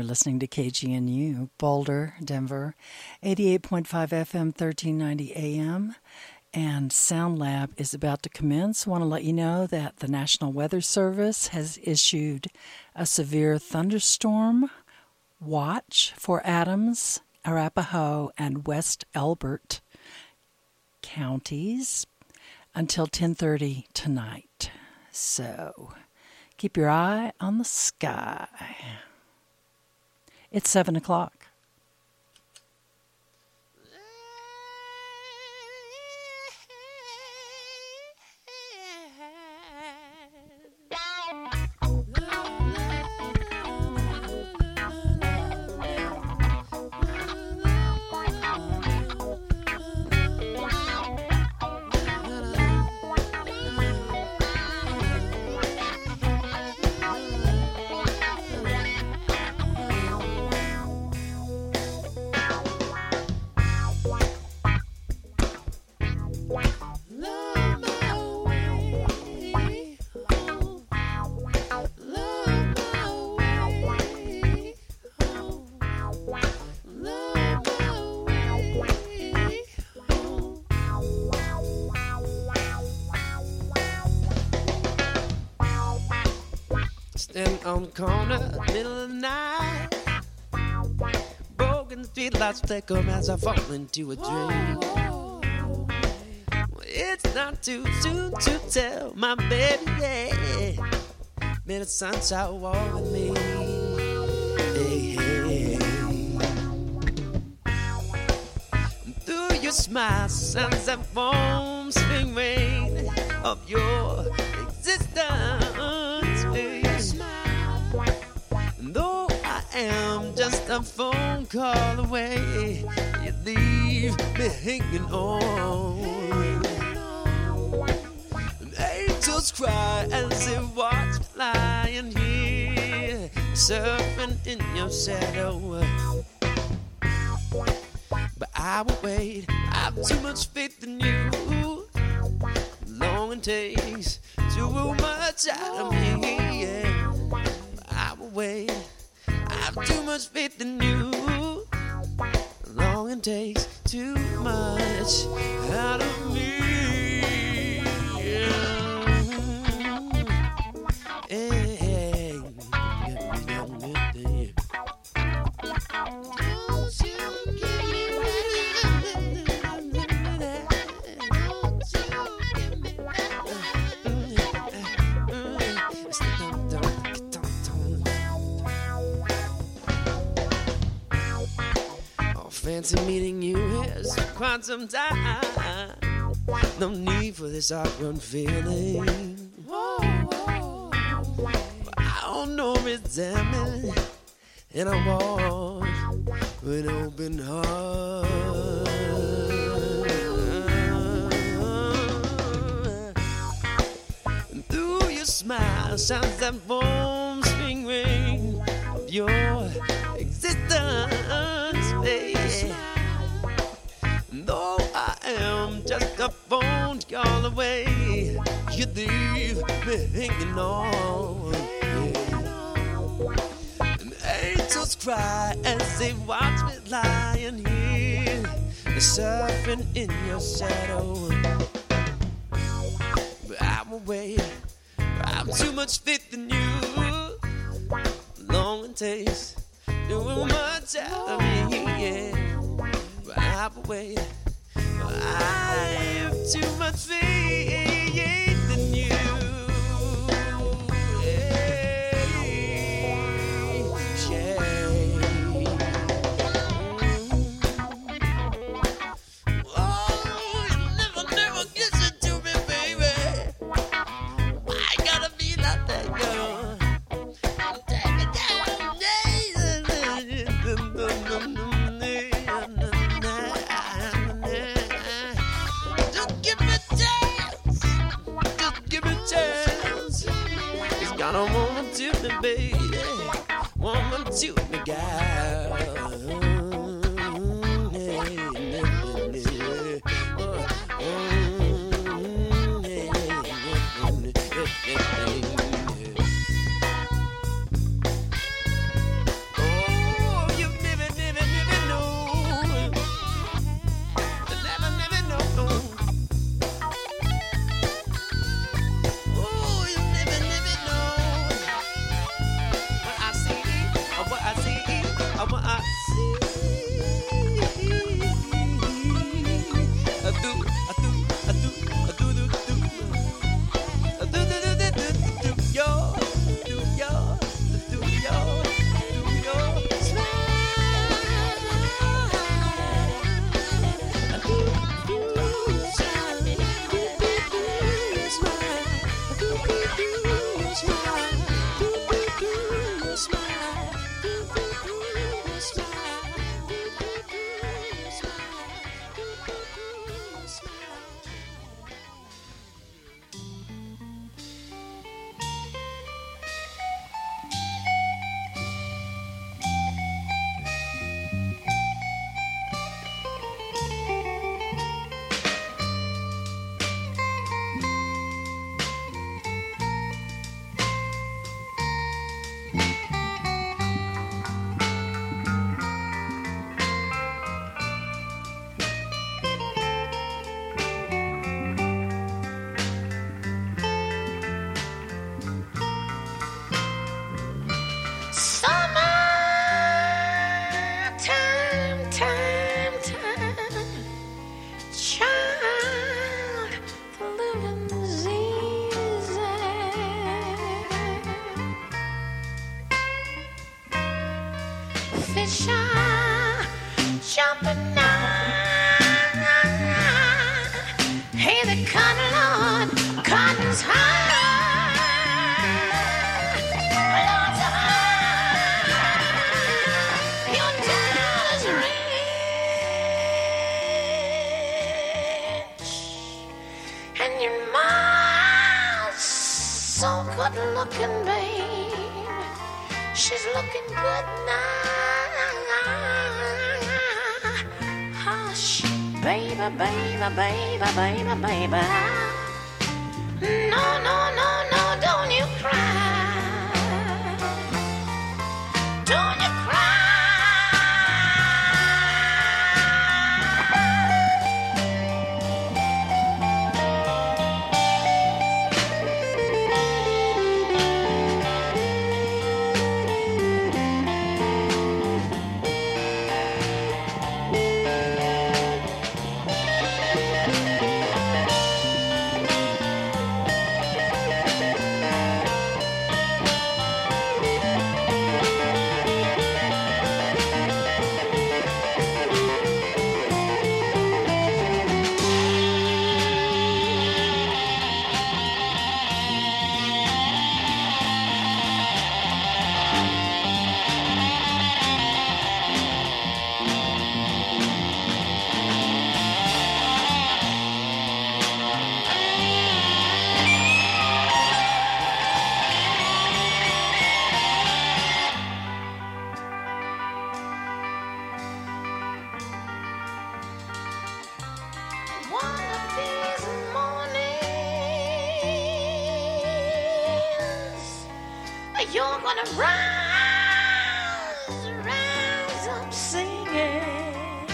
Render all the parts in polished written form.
listening to KGNU, Boulder, Denver, 88.5 FM, 1390 AM, and Sound Lab is about to commence. I want to let you know that the National Weather Service has issued a severe thunderstorm watch for Adams, Arapahoe, and West Elbert counties until 10:30 tonight. So keep your eye on the sky. It's 7 o'clock. On the corner, middle of the night, broken streetlights flicker as I fall into a dream. It's not too soon to tell my baby, yeah, may the sunshine walk with me. Hey, hey. Through your smile, sunset foam, spring rain of your existence. Though I am just a phone call away, you leave me hanging on. And angels cry as they watch me lying here, surfing in your shadow. But I will wait, I have too much faith in you. Long it takes too much out of me, yeah. I will wait, I have too much faith in you. Long it takes too much out of me. Fancy meeting you here's quite some time. No need for this awkward feeling. I don't know resentment, and I walk with open heart. And through your smile shines that warm spring rain of your existence. Though I am just a phone call away, you leave me hanging on. Yeah. And angels cry as they watch me lying here, surfing in your shadow. But I will wait, I have too much faith in you. Long it takes too much out of me, yeah. But I will wait, I have too much faith in you. Don't want to me, baby. Want to me, girl. Oh. fish are jumping now. Hey, the cotton, Lord, cotton's high. Lord's high. Your dad's rich. And your mom's so good looking, babe. She's looking good now. Hush, baby, baby, baby, baby, baby. No, no, no, no, don't you cry. Don't you cry. One of these mornings, you're gonna rise up singing.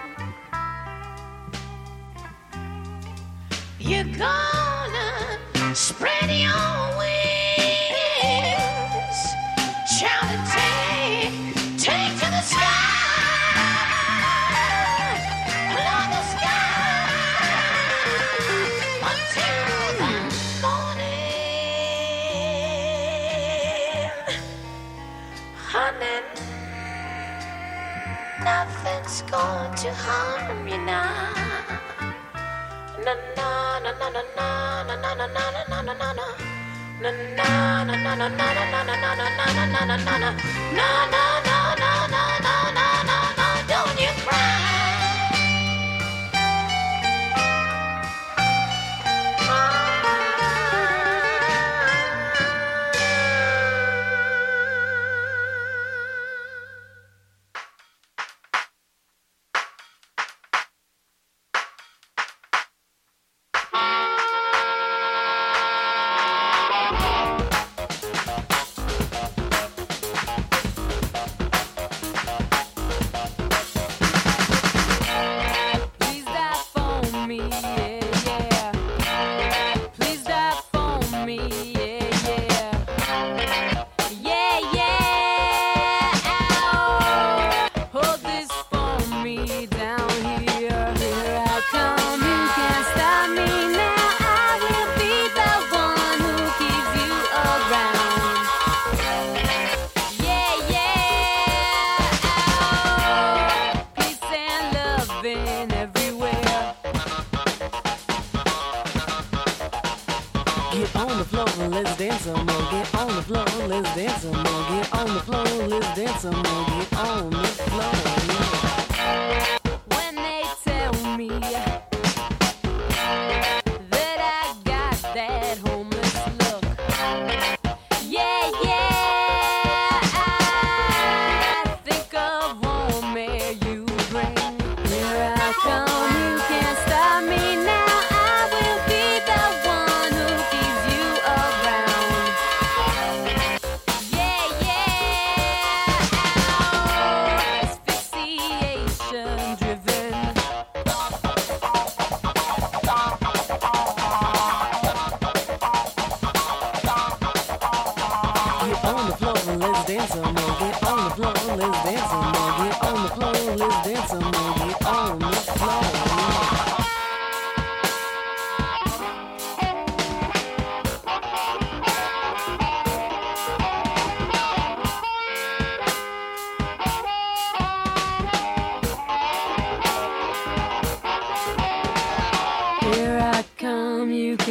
You're gonna spread your wings, shout and take to the sky. Nothing's going to harm you now. Na na na na na na na na na na na na na na. Na na na na na na na na na na na na na na na. No, no, no, no, no, no, no, no, no, don't you cry.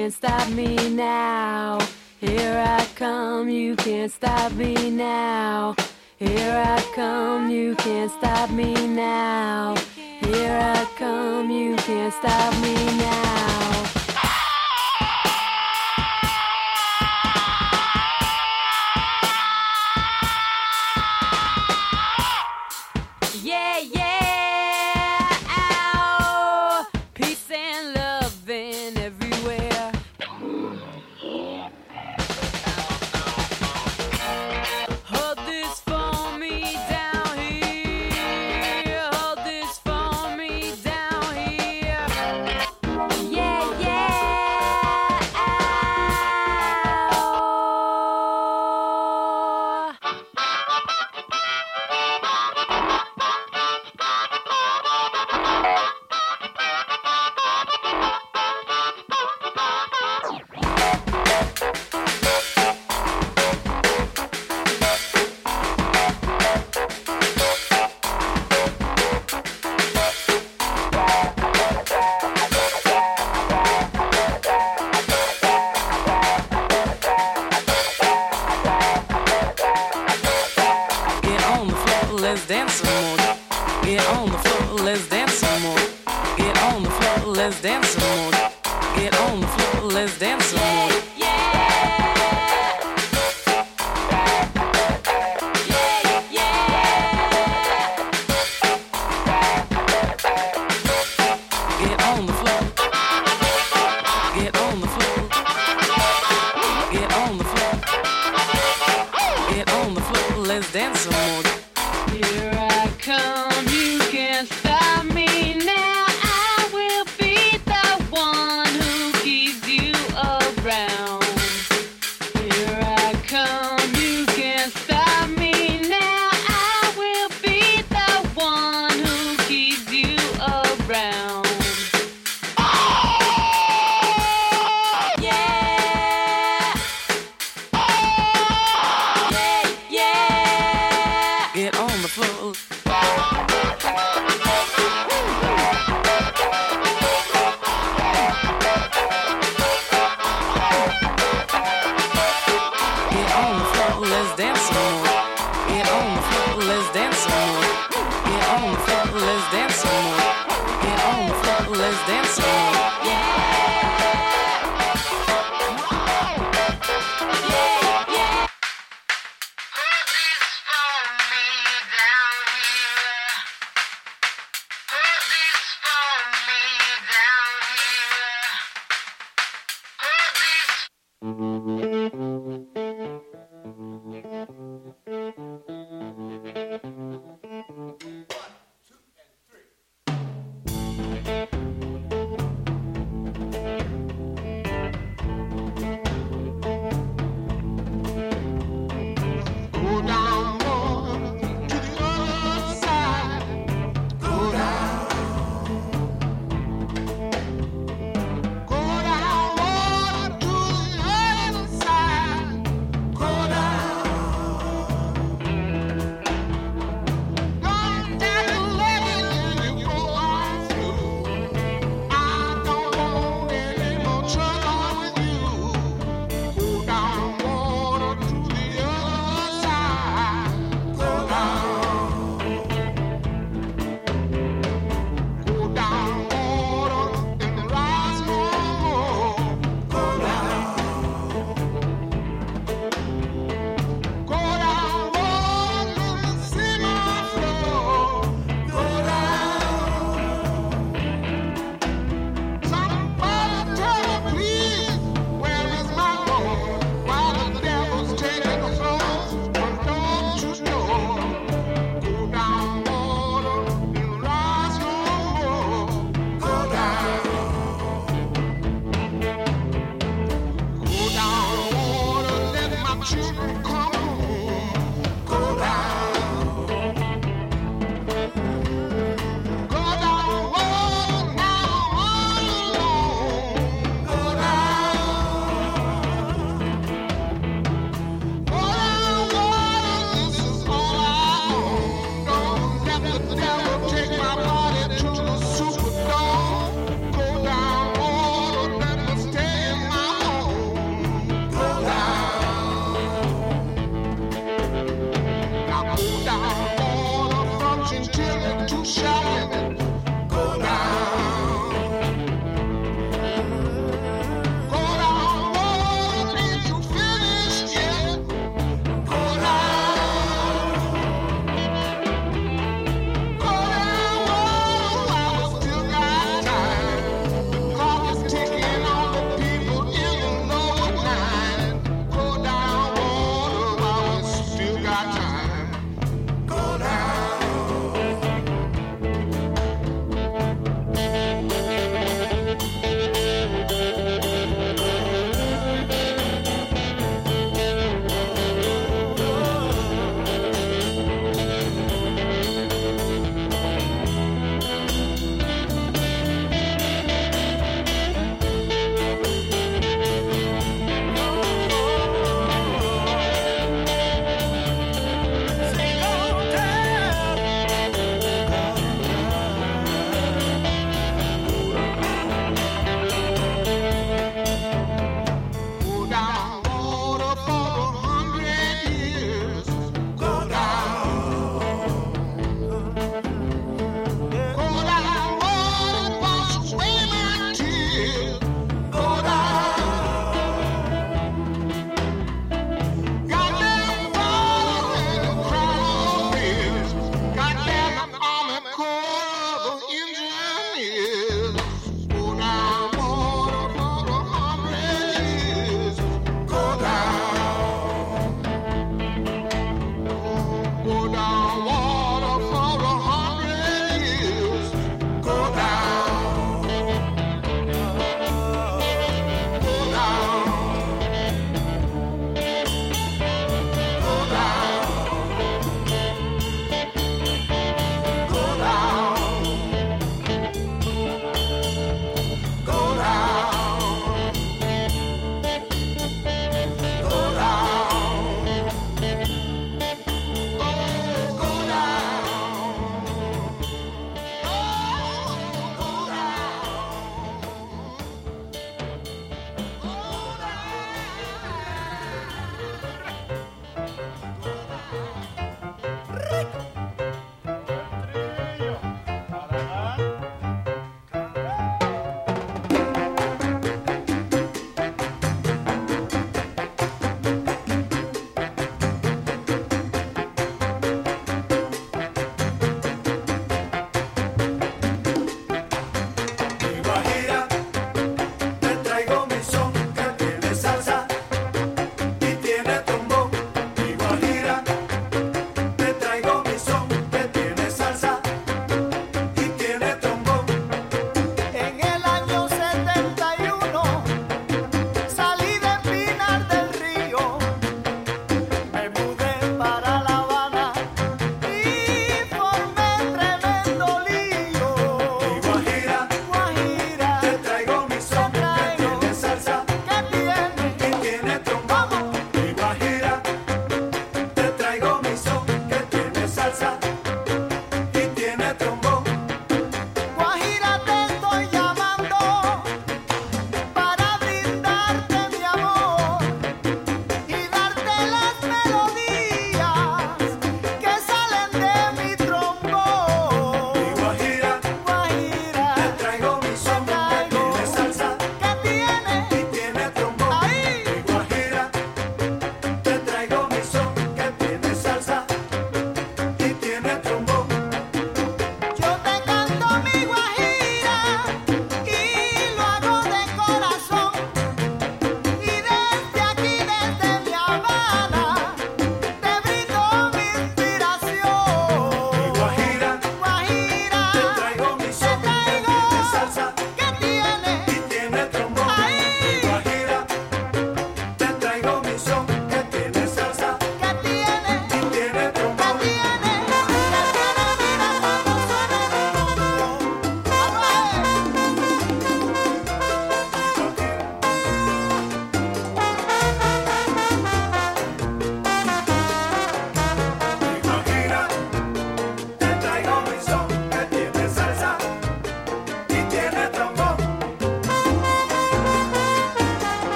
can't stop me now. Here I come, you can't stop me now. Here I come, you can't stop me now. Here I come, you can't stop me now. Yeah, yeah, ow. Peace and loving everywhere. Hold this for me down here. Hold this for me down here. Yeah, yeah, ow. Get on the floor, let's dance some more. Get on the floor, let's dance some more. Get on the floor, let's dance some more. Get on the floor, let's dance some more. Get on the floor. Get on the floor. Get on the floor. Get on the floor, let's dance some more. Here I come, you can't stop me now. I will be the one who keeps you around. Here I come, you can't stop me now. I will be the one who keeps you around. Yeah. Yeah, yeah. Get on the floor. Get on the floor, let's dance some more. Get on the floor, let's dance some more. Get on the floor, let's dance some more. Get on the floor, let's dance some more.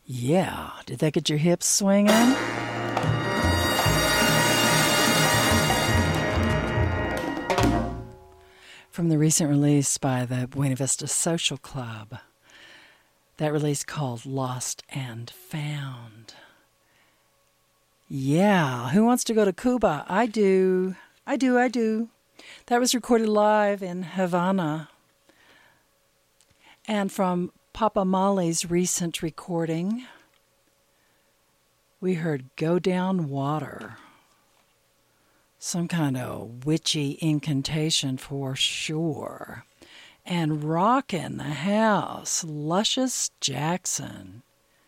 Yeah, did that get your hips swinging? From the recent release by the Buena Vista Social Club, that release called Lost and Found. Yeah, who wants to go to Cuba? I do. That was recorded live in Havana. And from Papa Molly's recent recording, we heard Go Down Water. Some kind of witchy incantation for sure. And Rockin' the House, Luscious Jackson.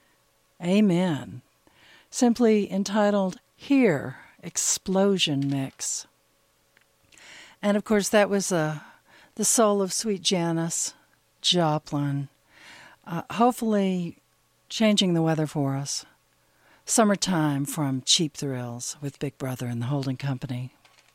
Amen. Simply entitled Here, Explosion Mix. And of course that was the soul of Sweet Janis Joplin. Hopefully changing the weather for us. Summertime from Cheap Thrills with Big Brother and the Holding Company.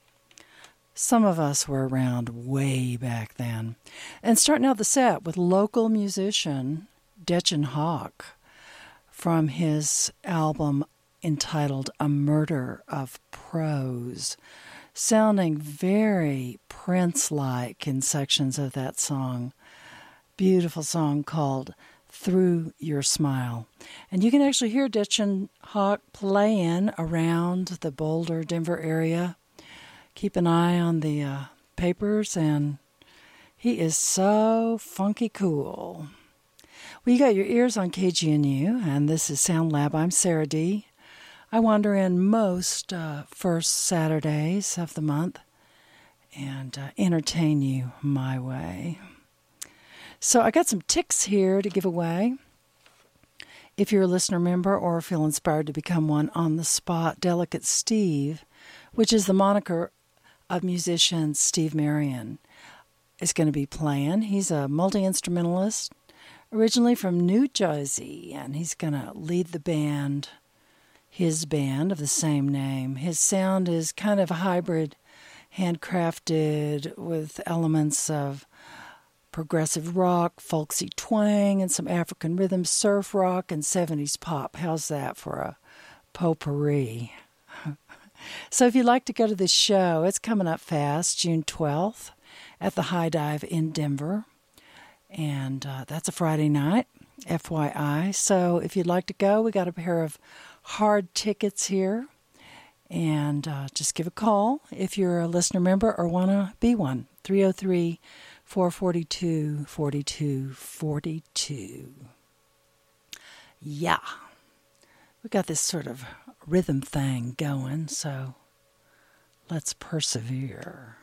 Some of us were around way back then. And starting out the set with local musician Detchen Hawk from his album entitled A Murder of Prose, sounding very Prince-like in sections of that song. Beautiful song called Through Your Smile. And you can actually hear Detchen Hawk playing around the Boulder, Denver area. Keep an eye on the papers, and he is so funky cool. Well, you got your ears on KGNU, and this is Sound Lab. I'm Sarah D. I wander in most first Saturdays of the month and entertain you my way. So I got some ticks here to give away. If you're a listener member or feel inspired to become one on the spot, Delicate Steve, which is the moniker of musician Steve Marion, is going to be playing. He's a multi-instrumentalist, originally from New Jersey, and he's going to lead the band, his band of the same name. His sound is kind of a hybrid, handcrafted with elements of progressive rock, folksy twang, and some African rhythm, surf rock, and 70s pop. How's that for a potpourri? So if you'd like to go to this show, it's coming up fast, June 12th at the High Dive in Denver. And that's a Friday night, FYI. So if you'd like to go, we got a pair of hard tickets here. And just give a call if you're a listener member or want to be one. 303-442-4242. Yeah. We got this sort of rhythm thing going, so let's persevere.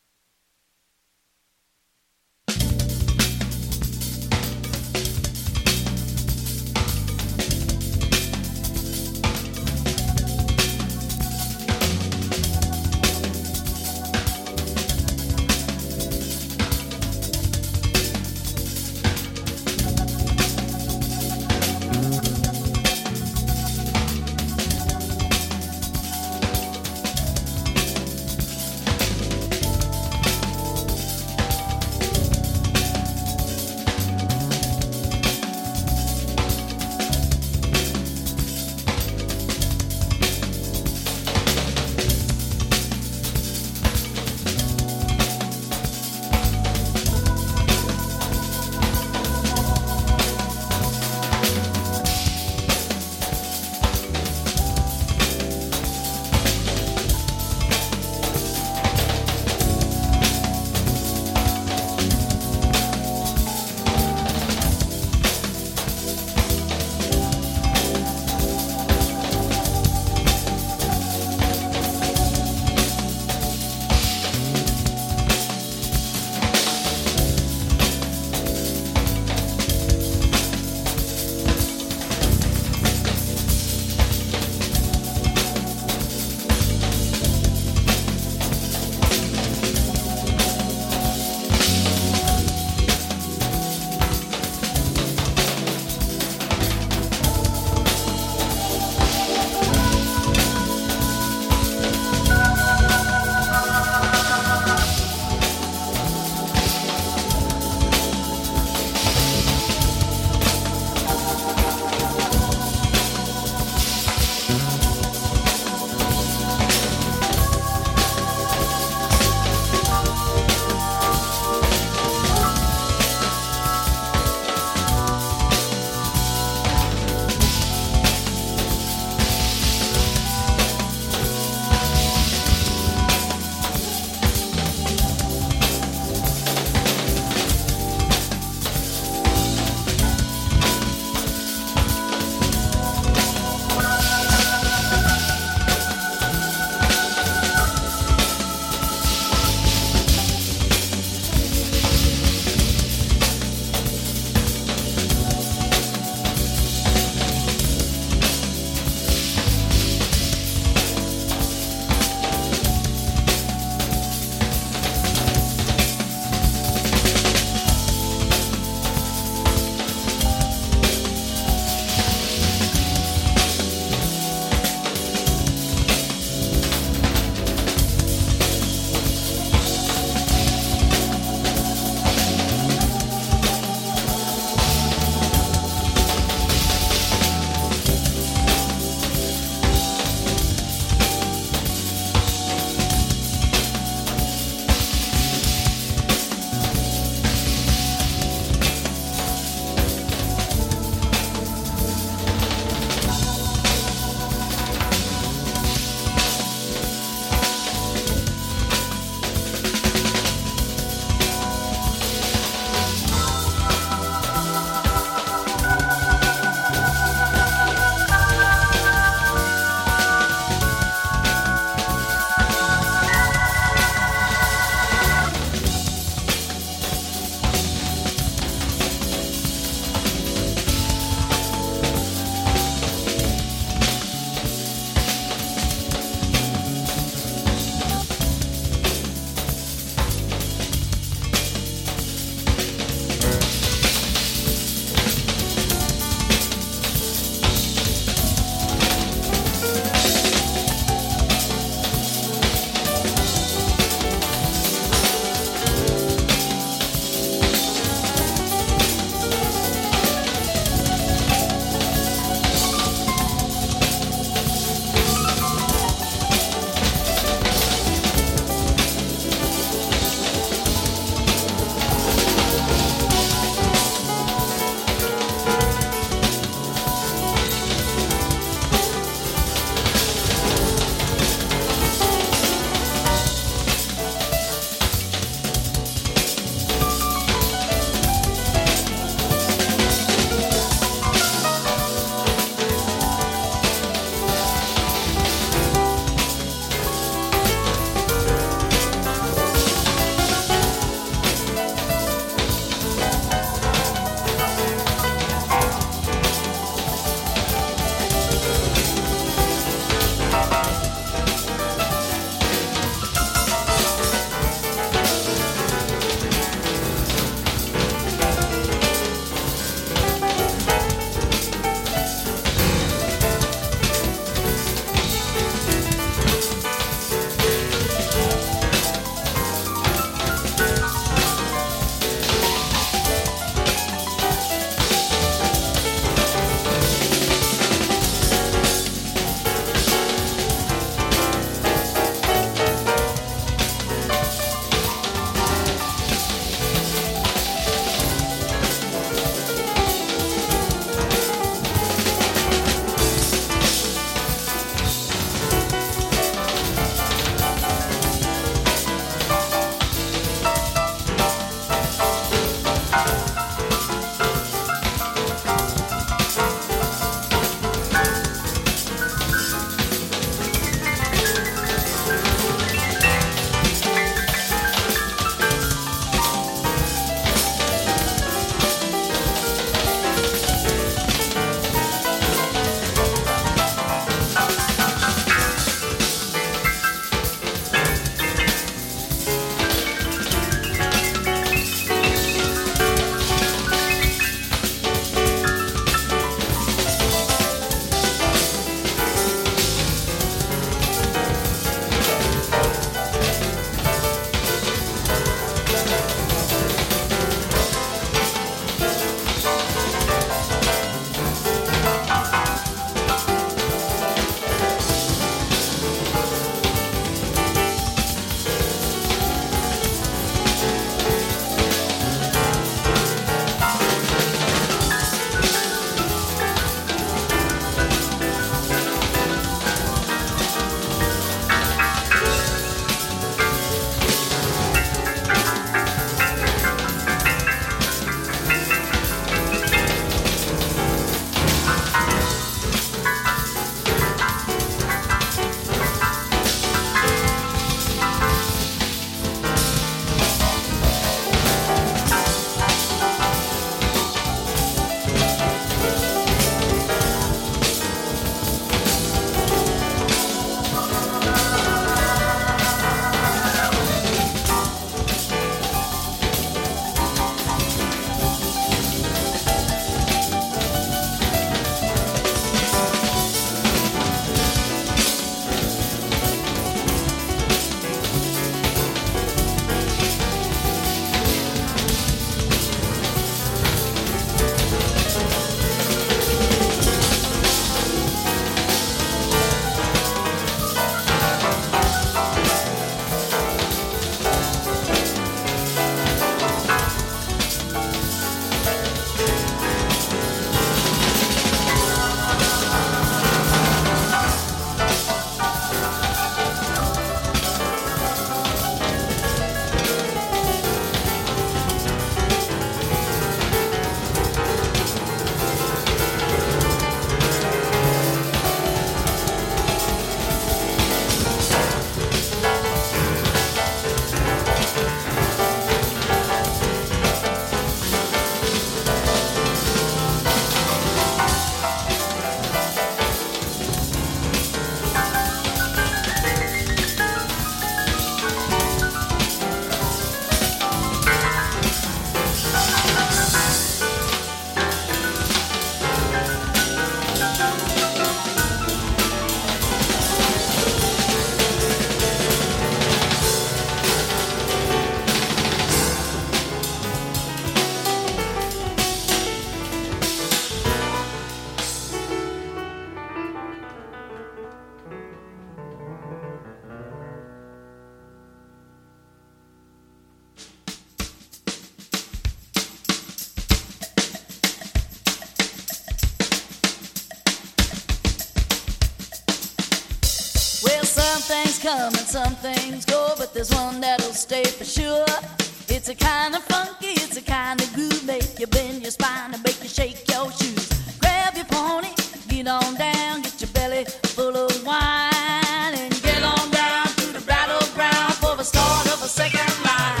things come and some things go, but there's one that'll stay for sure. It's a kind of funky, it's a kind of groove, make you bend your spine and make you shake your shoes. Grab your pony, get on down, get your belly full of wine, and get on down to the battleground for the start of a second line.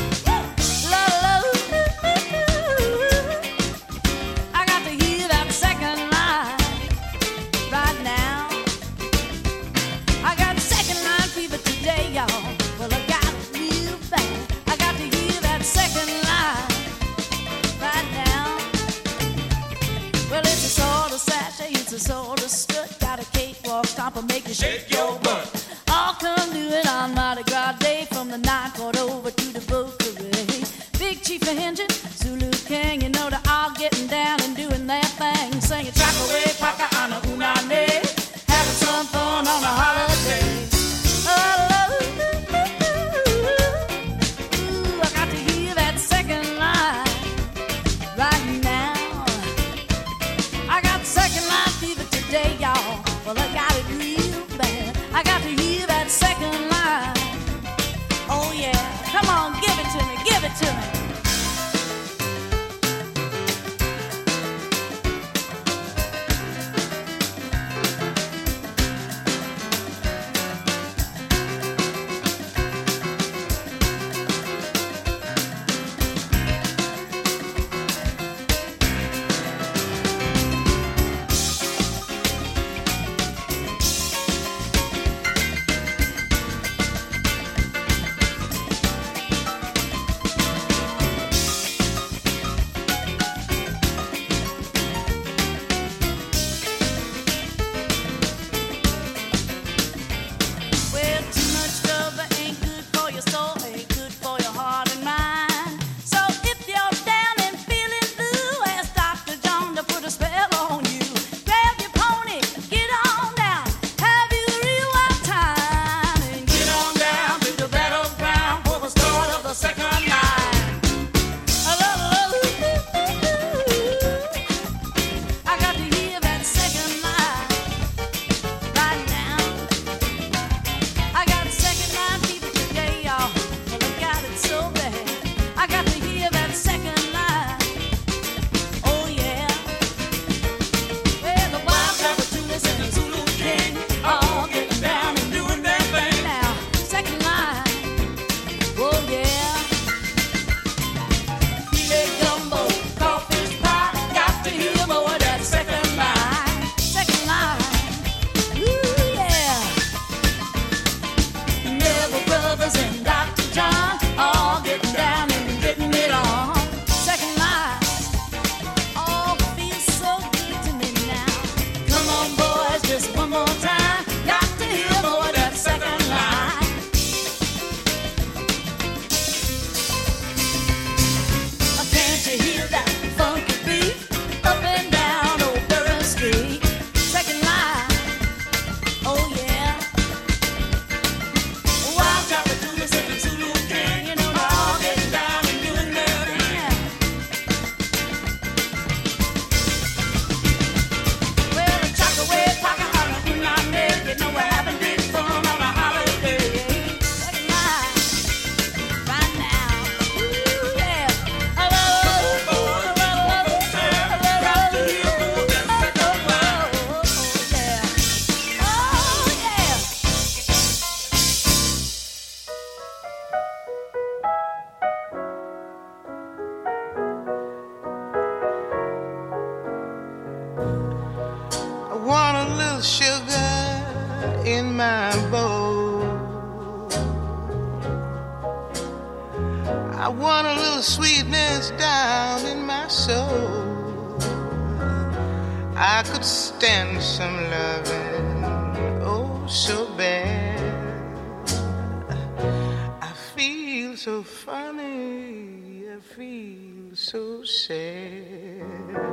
I got to hear that second line right now. I got second line fever today, y'all. Well, I got it real bad. I got to hear that second line right now. Well, it's a sort of sachet, it's a sort of strut. Got a cakewalk stomp and make you shake your butt. All come do it on Mardi Gras Day, from the night court over to the boat parade. Big Chief of Engine, Zulu King, you know they're all getting down and doing their thing, singing chop away, paka ana unane, having some fun on a holiday. Ooh, I got to hear that second line right now. I got second line fever today, y'all. Well, I got it real bad. I got to hear that second line. Oh yeah, come on, give it to me, give it to me. Well, too much rubber ain't good for your soul, ain't good for your heart and mind. So if you're down and feeling blue, ask Dr. John to put a spell on you. Grab your pony, get on down, have you a real wild time, and get on down to the battleground for the start of the second line. I got to hear that second line right now. I got second line fever today, y'all. Well, I got it so bad. I got to hear that second line. Oh yeah. Well, the wild Rabbitoons and the Zulu King all getting down and doing their thing now. Second line. Oh yeah. Filet gumbo, crawfish pie. Got to hear more of that second line. Second line. Ooh yeah. Neville Brothers and Dr. John all getting down and getting it on. Second line. All feels so good to me now. Come on, boys, just one more time. Got to hear more of that second line. Can't you hear that funky beat up and down Old Bourbon Street? Second line. Oh yeah. Wild Rabbitoons and the Zulu King, you know they're all getting down and doing their thing. Well, the Chocaway, Pocahontas, Unane, you know we're having big fun on a holiday. Second line, right now. Ooh, yeah. Hello. Got to hear more of that second line. Oh, yeah. I want a little sugar in my bowl. I want a little sweetness down in my soul. I could stand some loving, oh so bad. I feel so funny, I feel so sad.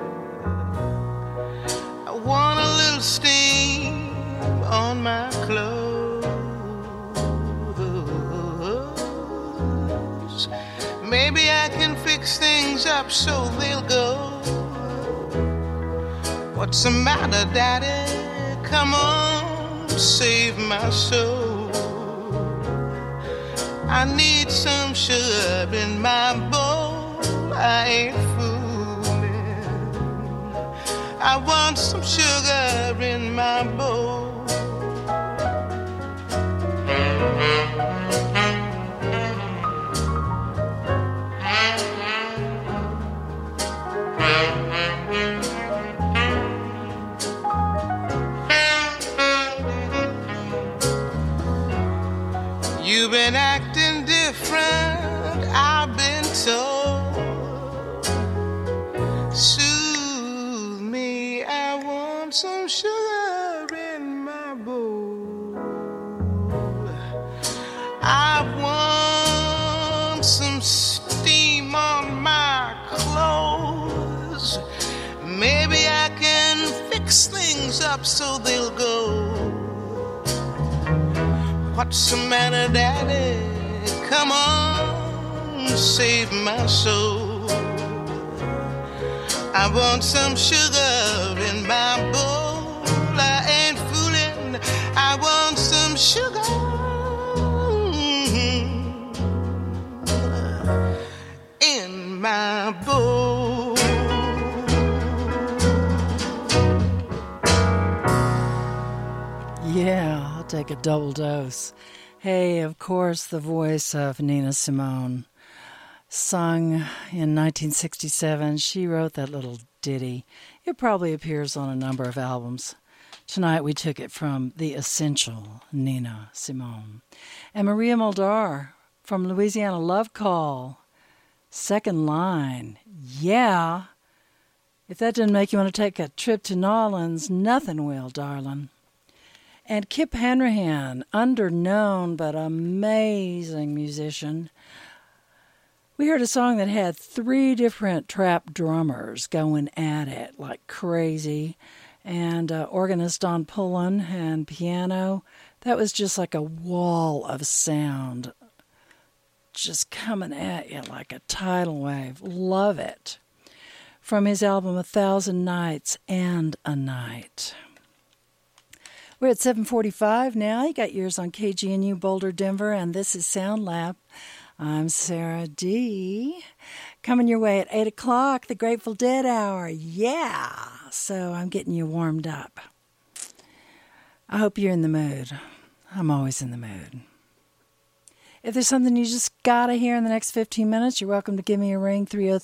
I want a little steam on my clothes. Maybe I can fix things up so they'll go. What's the matter, Daddy? Come on, save my soul. I need some sugar in my bowl. I ain't fooling. I want some sugar in my bowl. You've been acting different, I've been told. Soothe me, I want some sugar in my bowl. I want some steam on my clothes. Maybe I can fix things up so they'll go. What's the matter, Daddy? Come on, save my soul. I want some sugar in my bowl. I ain't fooling. I want some sugar in my bowl. Yeah, I'll take a double dose. Hey, of course, the voice of Nina Simone. Sung in 1967, she wrote that little ditty. It probably appears on a number of albums. Tonight we took it from the essential Nina Simone. And Maria Muldaur from Louisiana Love Call. Second line. Yeah. If that didn't make you want to take a trip to New Orleans, nothing will, darling. And Kip Hanrahan, underknown but amazing musician. We heard a song that had 3 different trap drummers going at it like crazy. And organist Don Pullen and piano. That was just like a wall of sound just coming at you like a tidal wave. Love it. From his album 1,000 Nights and a Night. We're at 7:45 now. You got yours on KGNU Boulder, Denver, and this is Sound Lab. I'm Sarah D. Coming your way at 8 o'clock, the Grateful Dead Hour. Yeah! So I'm getting you warmed up. I hope you're in the mood. I'm always in the mood. If there's something you just gotta hear in the next 15 minutes, you're welcome to give me a ring,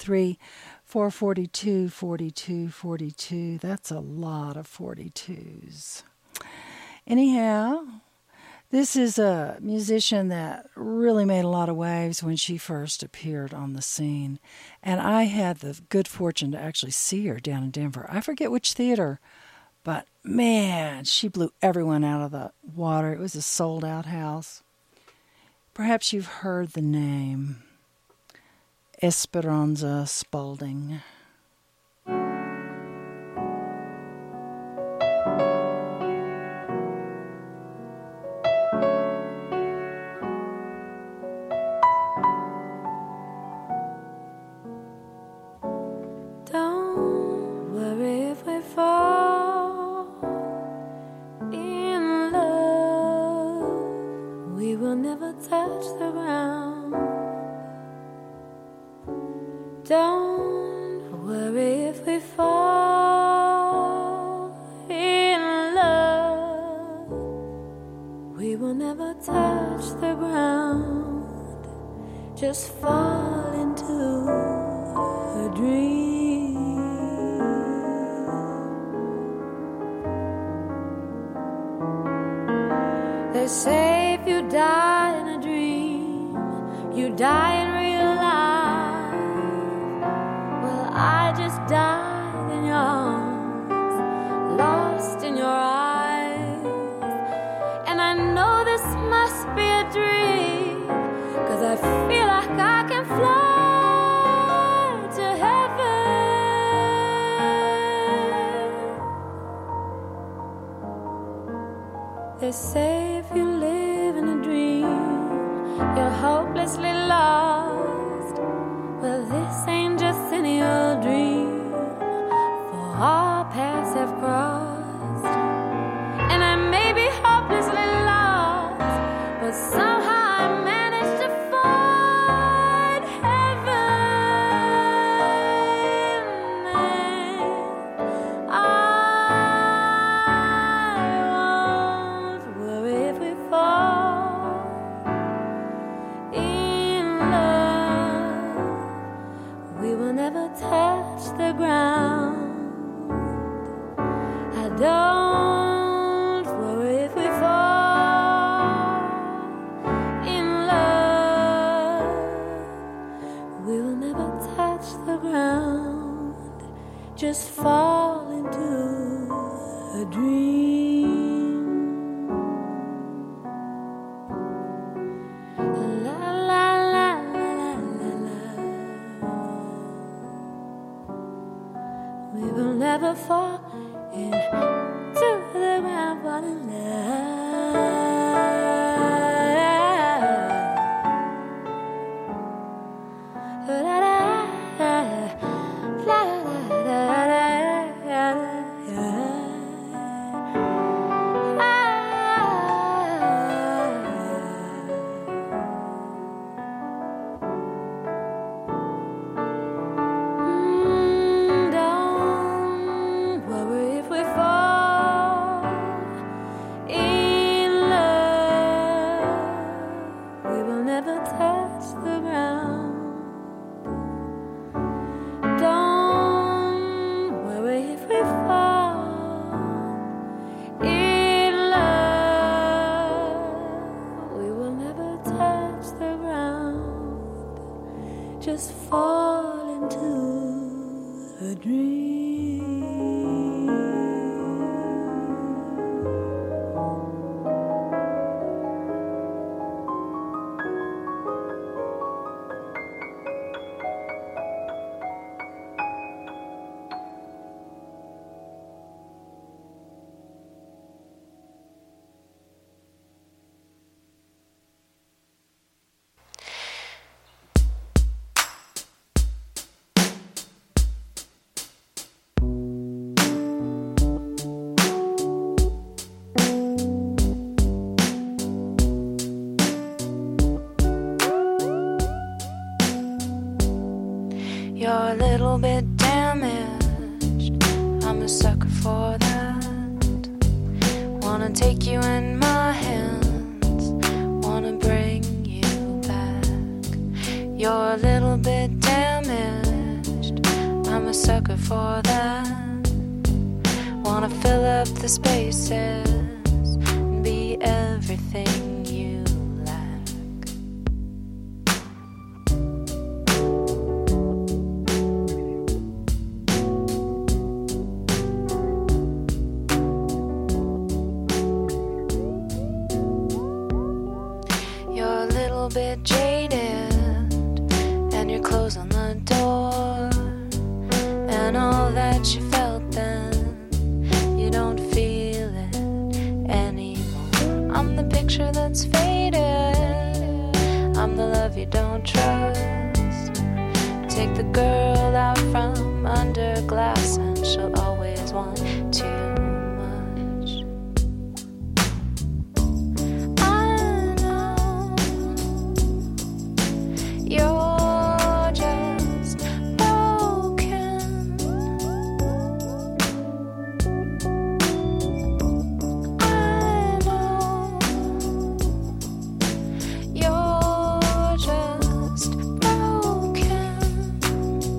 303-442-4242. That's a lot of 42s. Anyhow, this is a musician that really made a lot of waves when she first appeared on the scene. And I had the good fortune to actually see her down in Denver. I forget which theater, but man, she blew everyone out of the water. It was a sold-out house. Perhaps you've heard the name Esperanza Spalding. Just fall into a dream. They say if you die in a dream, you die in real life. Well, I just died in your arms, lost in your eyes. And I know this must be a dream, 'cause I feel like I can fly to heaven. They say if you live in a dream, you're hopelessly lost. Well, this ain't just any old dream, for our paths have crossed. And I may be hopelessly lost, but somehow I managed to never touch the ground. I don't worry if we fall in love. We will never touch the ground, just fall into a dream. La la la la la la. We will never fall into the ground, fall in love. La la la la la. Don't worry if we fall in love. We will never touch the ground. Don't worry if we fall in love. We will never touch the ground, just fall into a dream. You're a little bit damaged, I'm a sucker for that. Wanna take you in my hands, wanna bring you back. You're a little bit damaged, I'm a sucker for that. Wanna fill up the spaces and be everything you lack. You're a little bit jaded, and your clothes on the door, and all that you felt then, you don't feel it anymore. I'm the picture that's faded, I'm the love you don't trust. Take the girl out from under glass, and she'll always want too much. I know you're just broken. I know you're just broken.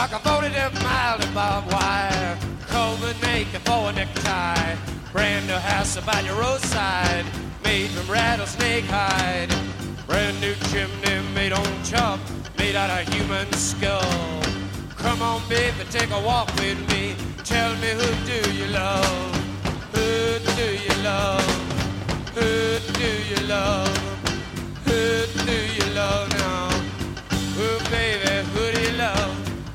like a 40-mile barbed wire. Coleman naked for a necktie. Brand new house about your roadside, made from rattlesnake hide. Brand new chimney made on chop, made out of human skull. Come on, baby, take a walk with me. Tell me, who do you love? Who do you love? Who do you love? Who do you love now? Who, baby, who do you love?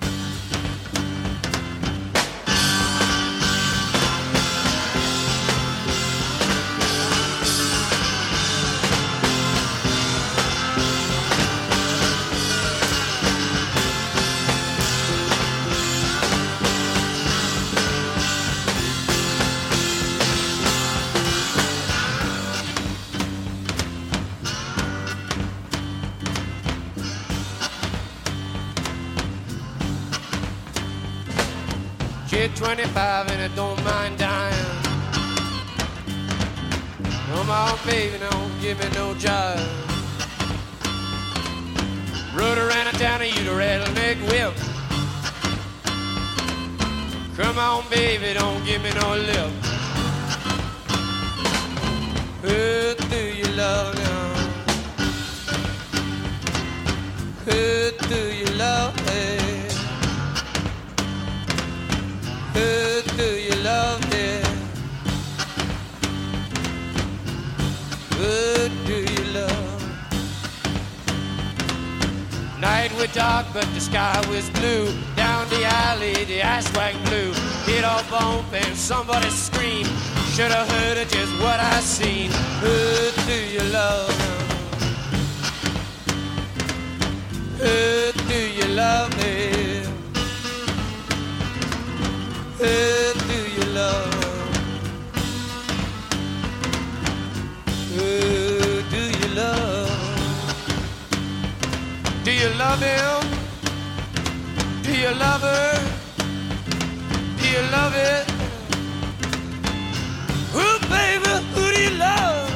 Kid 25 and I don't mind dying. Come on, baby, don't give me no jive. Rode around a town and you the rattlesnake whip. Come on, baby, don't give me no lip. Who do you love now? Who do you love? Hey? Who do you love here? Who do you love? Night was dark but the sky was blue. Down the alley the ice wagon blew. Hit off bump and somebody screamed. Should have heard it, just what I seen. Who do you love? Who do you love here? Who do you love? Who do you love? Do you love him? Do you love her? Do you love it? Who, baby, who do you love?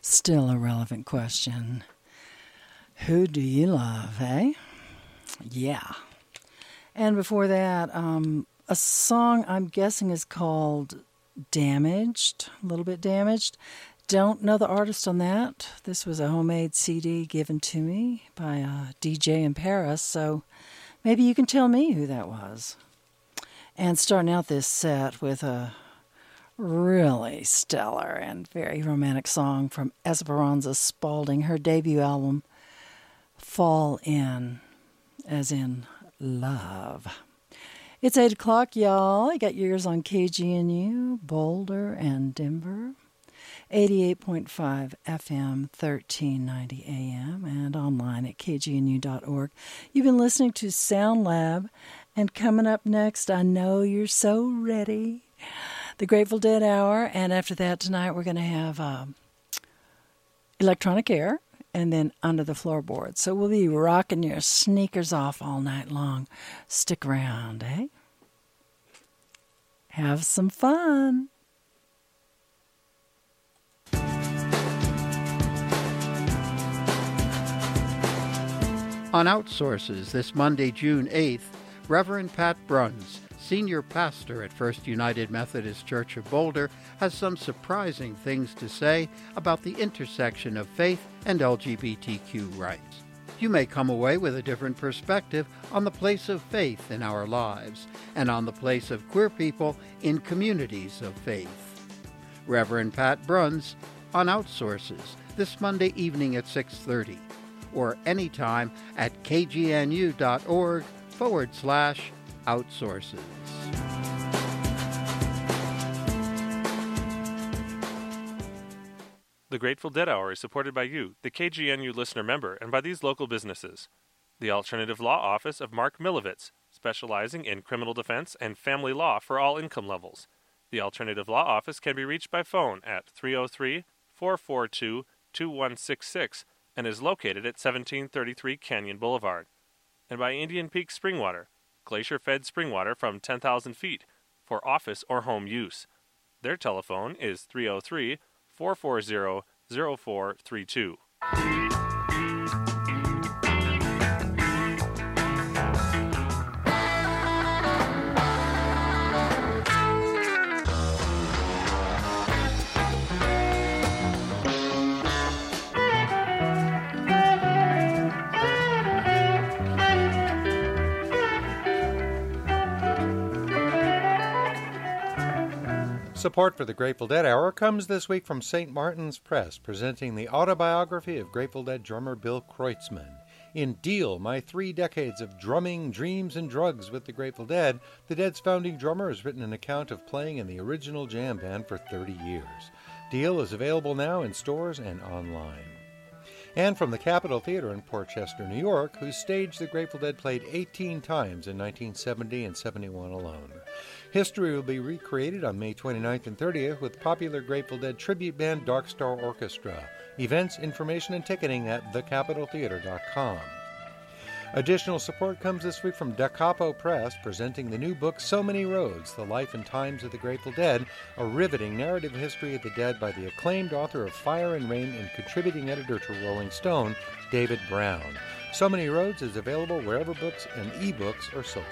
Still a relevant question. Who do you love, eh? Yeah. And before that, a song I'm guessing is called Damaged, a little bit damaged. Don't know the artist on that. This was a homemade CD given to me by a DJ in Paris, so maybe you can tell me who that was. And starting out this set with a really stellar and very romantic song from Esperanza Spalding, her debut album, Fall In, as in love. It's 8 o'clock, y'all. I got your ears on KGNU, Boulder and Denver. 88.5 FM, 1390 AM, and online at kgnu.org. You've been listening to Sound Lab, and coming up next, I know you're so ready, the Grateful Dead Hour, and after that tonight we're going to have Electronic Air, and then Under the Floorboards. So we'll be rocking your sneakers off all night long. Stick around, eh? Have some fun. On Outsources this Monday, June 8th, Reverend Pat Bruns, senior pastor at First United Methodist Church of Boulder, has some surprising things to say about the intersection of faith and LGBTQ rights. You may come away with a different perspective on the place of faith in our lives and on the place of queer people in communities of faith. Reverend Pat Bruns on Outsources this Monday evening at 6:30. Or anytime at kgnu.org/outsources. The Grateful Dead Hour is supported by you, the KGNU listener member, and by these local businesses. The Alternative Law Office of Mark Milovitz, specializing in criminal defense and family law for all income levels. The Alternative Law Office can be reached by phone at 303-442-2166 and is located at 1733 Canyon Boulevard. And by Indian Peak Springwater, glacier-fed spring water from 10,000 feet for office or home use. Their telephone is 303-440-0432. Support for the Grateful Dead Hour comes this week from St. Martin's Press, presenting the autobiography of Grateful Dead drummer Bill Kreutzmann. In Deal, My 3 Decades of Drumming, Dreams, and Drugs with the Grateful Dead, the Dead's founding drummer has written an account of playing in the original jam band for 30 years. Deal is available now in stores and online. And from the Capitol Theater in Port Chester, New York, whose stage the Grateful Dead played 18 times in 1970 and 71 alone. History will be recreated on May 29th and 30th with popular Grateful Dead tribute band Dark Star Orchestra. Events, information, and ticketing at thecapitoltheater.com. Additional support comes this week from Da Capo Press, presenting the new book So Many Roads, The Life and Times of the Grateful Dead, a riveting narrative history of the Dead by the acclaimed author of Fire and Rain and contributing editor to Rolling Stone, David Brown. So Many Roads is available wherever books and ebooks are sold.